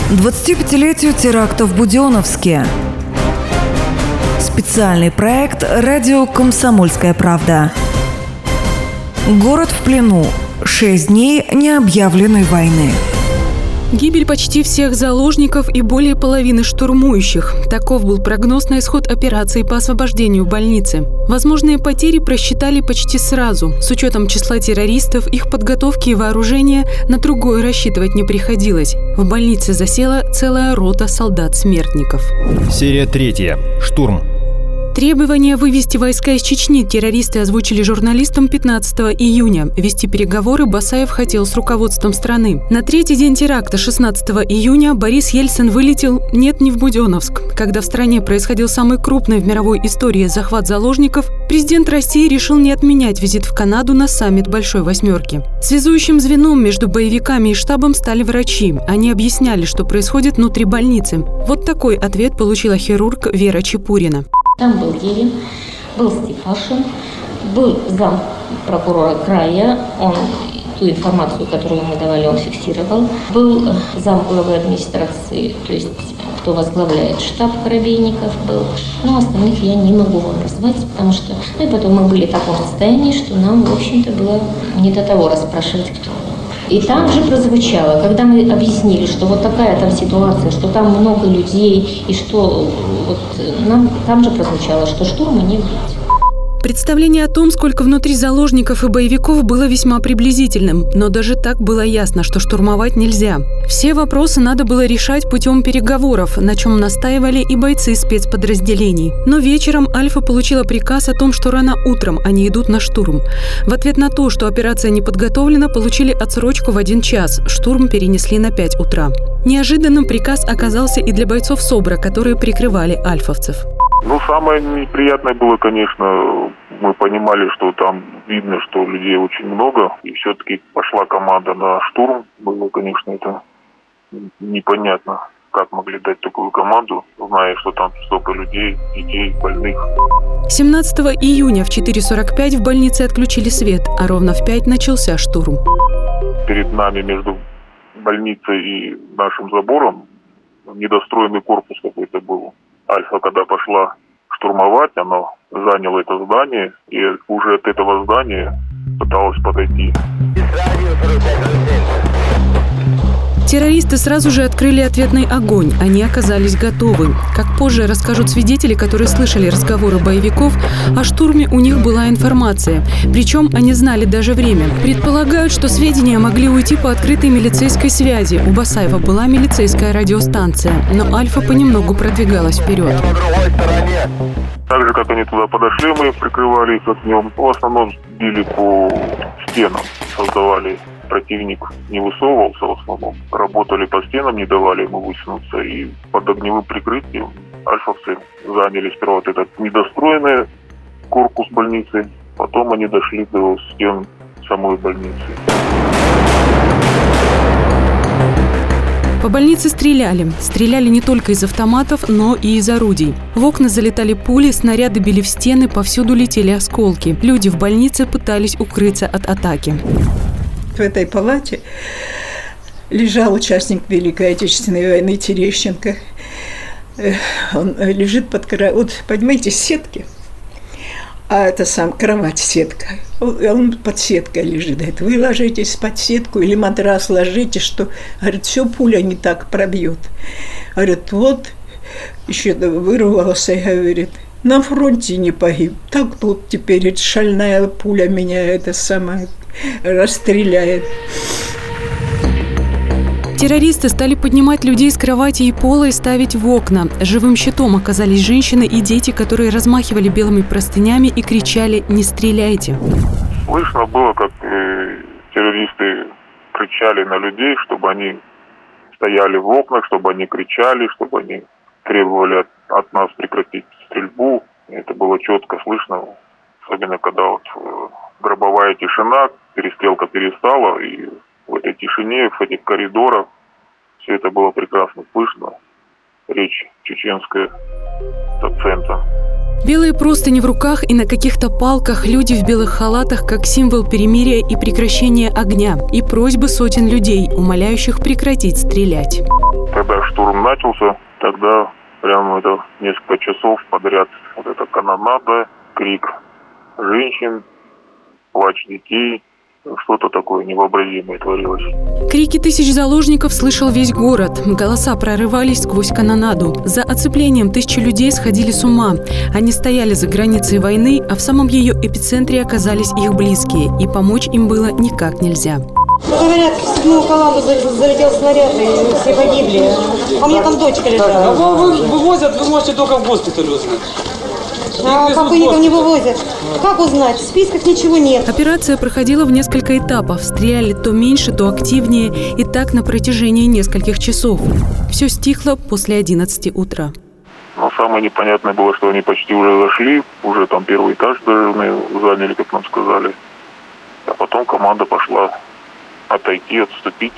25-летию теракта в Буденновске. Специальный проект «Радио Комсомольская правда». Город в плену. 6 дней необъявленной войны. Гибель почти всех заложников и более половины штурмующих. Таков был прогноз на исход операции по освобождению больницы. Возможные потери просчитали почти сразу. С учетом числа террористов, их подготовки и вооружения на другое рассчитывать не приходилось. В больнице засела целая рота солдат-смертников. Серия 3. Штурм. Требование вывести войска из Чечни террористы озвучили журналистам 15 июня. Вести переговоры Басаев хотел с руководством страны. На третий день теракта, 16 июня, Борис Ельцин вылетел не в Буденновск. Когда в стране происходил самый крупный в мировой истории захват заложников, президент России решил не отменять визит в Канаду на саммит Большой Восьмерки. Связующим звеном между боевиками и штабом стали врачи. Они объясняли, что происходит внутри больницы. Вот такой ответ получила хирург Вера Чепурина. Там был Елин, был Стефашин, был зам прокурора края, он ту информацию, которую мы давали, он фиксировал. Был зам главы администрации, то есть кто возглавляет штаб Коробейников был. Но остальных я не могу вам назвать, потому что и потом мы были в таком состоянии, что нам, в общем-то, было не до того расспрашивать, кто. И там же прозвучало, когда мы объяснили, что вот такая там ситуация, что там много людей, и что вот нам там же прозвучало, что штурма не будет. Представление о том, сколько внутри заложников и боевиков, было весьма приблизительным, но даже так было ясно, что штурмовать нельзя. Все вопросы надо было решать путем переговоров, на чем настаивали и бойцы спецподразделений. Но вечером Альфа получила приказ о том, что рано утром они идут на штурм. В ответ на то, что операция не подготовлена, получили отсрочку в 1 час. Штурм перенесли на 5 утра. Неожиданным приказ оказался и для бойцов СОБРа, которые прикрывали альфовцев. Самое неприятное было, конечно, мы понимали, что там видно, что людей очень много, и все-таки пошла команда на штурм. Было, конечно, это непонятно, как могли дать такую команду, зная, что там столько людей, детей, больных. 17 июня в 4:45 в больнице отключили свет, а ровно в 5 начался штурм. Перед нами между больницей и нашим забором недостроенный корпус какой-то был. Альфа, когда пошла штурмовать, она заняла это здание, и уже от этого здания пыталась подойти. Террористы сразу же открыли ответный огонь. Они оказались готовы. Как позже расскажут свидетели, которые слышали разговоры боевиков, о штурме у них была информация. Причем они знали даже время. Предполагают, что сведения могли уйти по открытой милицейской связи. У Басаева была милицейская радиостанция, но Альфа понемногу продвигалась вперед. Так же, как они туда подошли, мы прикрывали их огнем. В основном били по стенам, создавали. Противник не высовывался в основном. Работали по стенам, не давали ему высунуться. И под огневым прикрытием альфовцы заняли сперва вот этот недостроенный корпус больницы. Потом они дошли до стен самой больницы. По больнице стреляли. Стреляли не только из автоматов, но и из орудий. В окна залетали пули, снаряды били в стены, повсюду летели осколки. Люди в больнице пытались укрыться от атаки. В этой палате лежал участник Великой Отечественной войны Терещенко. Он лежит под кроватью. Вот, понимаете, сетки, а это кровать сетка. Он под сеткой лежит. Говорит, вы ложитесь под сетку или матрас ложите, что, говорит, все пуля не так пробьет. Говорит, вот, еще вырвался и говорит, на фронте не погиб. Так тут теперь шальная пуля меня расстреляет. Террористы стали поднимать людей с кровати и пола и ставить в окна. Живым щитом оказались женщины и дети, которые размахивали белыми простынями и кричали «Не стреляйте!». Слышно было, как террористы кричали на людей, чтобы они стояли в окнах, чтобы они кричали, чтобы они требовали от нас прекратить стрельбу. Это было четко слышно, особенно когда гробовая тишина, перестрелка перестала, и в этой тишине, в этих коридорах, все это было прекрасно слышно. Речь чеченская с акцентом. Белые простыни в руках и на каких-то палках, люди в белых халатах как символ перемирия и прекращения огня. И просьбы сотен людей, умоляющих прекратить стрелять. Когда штурм начался, тогда прямо это несколько часов подряд вот эта канонада, крик женщин, плач детей. Что-то такое невообразимое творилось. Крики тысяч заложников слышал весь город. Голоса прорывались сквозь канонаду. За оцеплением тысячи людей сходили с ума. Они стояли за границей войны, а в самом ее эпицентре оказались их близкие. И помочь им было никак нельзя. Говорят, в 7-ю колонну залетел снаряд, и все погибли. А у меня там дочка лежала. Вывозят, вы можете только в госпиталь узнать. А покойников не вывозят. Как узнать? В списках ничего нет. Операция проходила в несколько этапов. Стреляли то меньше, то активнее. И так на протяжении нескольких часов. Все стихло после 11 утра. Но самое непонятное было, что они почти уже зашли. Уже там первый этаж даже заняли, как нам сказали. А потом команда пошла отойти, отступить.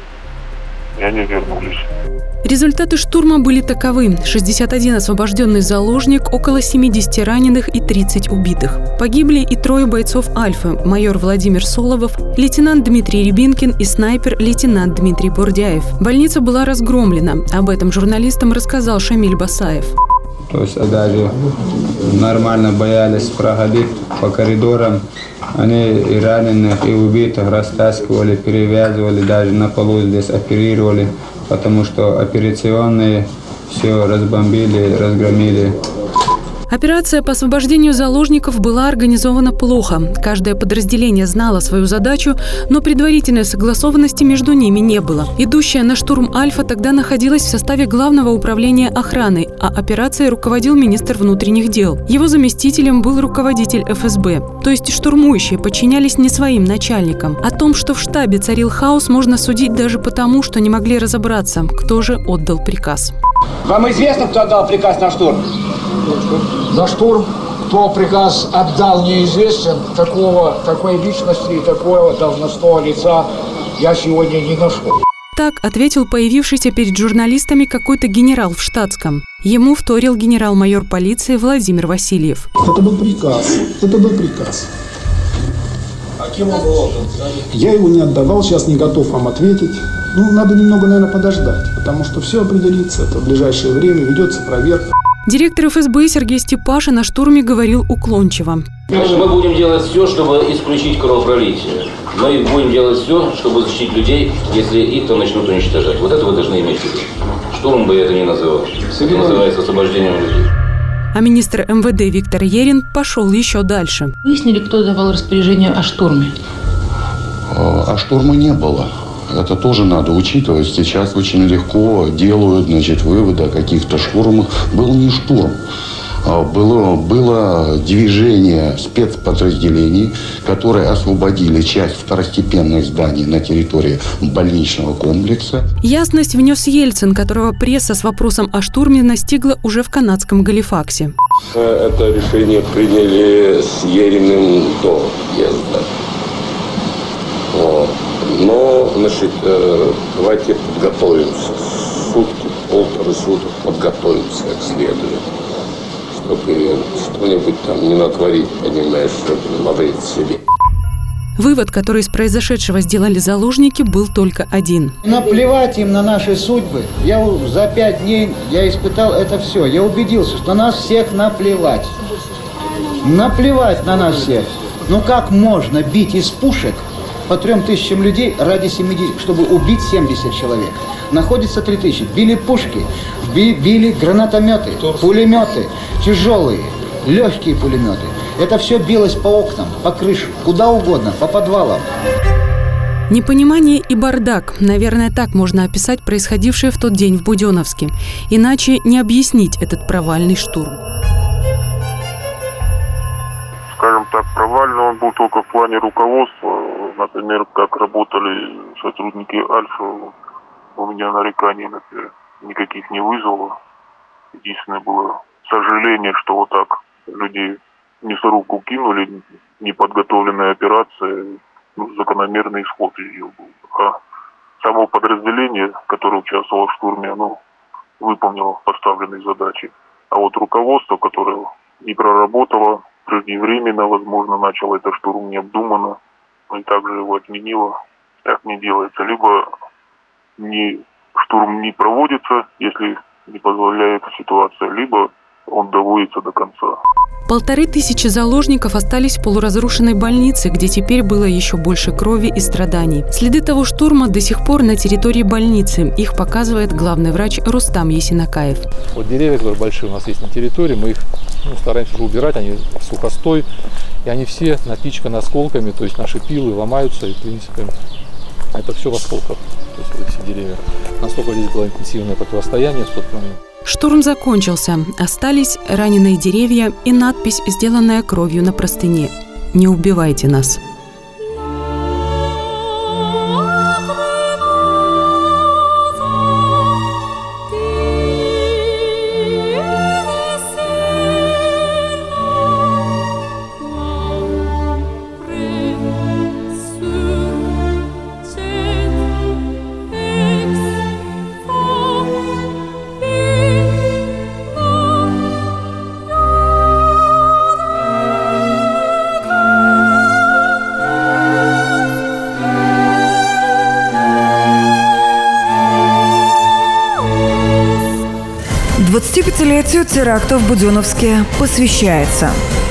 И они вернулись. Результаты штурма были таковы. 61 освобожденный заложник, около 70 раненых и 30 убитых. Погибли и 3 бойцов «Альфы» – майор Владимир Соловов, лейтенант Дмитрий Рябинкин и снайпер лейтенант Дмитрий Бурдяев. Больница была разгромлена. Об этом журналистам рассказал Шамиль Басаев. То есть даже нормально боялись проходить по коридорам. Они и раненых, и убитых растаскивали, перевязывали, даже на полу здесь оперировали, потому что операционные все разбомбили, разгромили. Операция по освобождению заложников была организована плохо. Каждое подразделение знало свою задачу, но предварительной согласованности между ними не было. Идущая на штурм «Альфа» тогда находилась в составе Главного управления охраны, а операцией руководил министр внутренних дел. Его заместителем был руководитель ФСБ. То есть штурмующие подчинялись не своим начальникам. О том, что в штабе царил хаос, можно судить даже потому, что не могли разобраться, кто же отдал приказ. Вам известно, кто отдал приказ на штурм? На штурм, кто приказ отдал, неизвестен. Такой личности и такого должностного лица я сегодня не нашел. Так ответил появившийся перед журналистами какой-то генерал в штатском. Ему вторил генерал-майор полиции Владимир Васильев. Это был приказ. А кем он был? Я его не отдавал, сейчас не готов вам ответить. Надо немного, наверное, подождать, потому что все определится. Это в ближайшее время ведется проверка. Директор ФСБ Сергей Степашин на штурме говорил уклончиво. Мы будем делать все, чтобы исключить кровопролитие. Мы будем делать все, чтобы защитить людей, если их там начнут уничтожать. Вот это вы должны иметь в виду. Штурм бы я это не называл. Это называется освобождением людей. А министр МВД Виктор Ерин пошел еще дальше. Выяснили, кто давал распоряжение о штурме? А штурма не было. Это тоже надо учитывать. Сейчас очень легко делают, выводы о каких-то штурмах. Был не штурм. Было движение спецподразделений, которые освободили часть второстепенных зданий на территории больничного комплекса. Ясность внес Ельцин, которого пресса с вопросом о штурме настигла уже в канадском Галифаксе. Это решение приняли с Ериным до въезда. Но, давайте подготовимся. Сутки, полторы суток подготовимся как следует. Чтобы что-нибудь там не натворить, понимаешь, чтобы навредить себе. Вывод, который из произошедшего сделали заложники, был только один. Наплевать им на наши судьбы. Я за 5 дней испытал это все. Я убедился, что на нас всех наплевать. Наплевать на нас всех. Как можно бить из пушек по 3000 людей ради 70, чтобы убить 70 человек? Находится 3000. Били пушки, били гранатометы, пулеметы, тяжелые, легкие пулеметы. Это все билось по окнам, по крыше, куда угодно, по подвалам. Непонимание и бардак. Наверное, так можно описать происходившее в тот день в Буденновске. Иначе не объяснить этот провальный штурм. Скажем так, провальный он был только в плане руководства. Например, как работали сотрудники «Альфа», у меня нареканий, например, никаких не вызвало. Единственное было сожаление, что вот так людей в мясорубку кинули, неподготовленная операция, закономерный исход ее был. А само подразделение, которое участвовало в штурме, оно выполнило поставленные задачи. А вот руководство, которое не проработала преждевременно, возможно, начала этот штурм необдуманно, и также его отменила. Так не делается. Либо штурм не проводится, если не позволяет ситуация, либо он доводится до конца. 1500 заложников остались в полуразрушенной больнице, где теперь было еще больше крови и страданий. Следы того штурма до сих пор на территории больницы. Их показывает главный врач Рустам Есинакаев. Вот деревья, которые большие у нас есть на территории, мы их стараемся уже убирать, они сухостой, и они все напичканы осколками, то есть наши пилы ломаются, и в принципе это все в осколках, то есть вот все деревья. Настолько здесь было интенсивное противостояние в тот момент. Штурм закончился. Остались раненые деревья и надпись, сделанная кровью на простыне: «Не убивайте нас». «25-летию теракта в Буденновске» посвящается.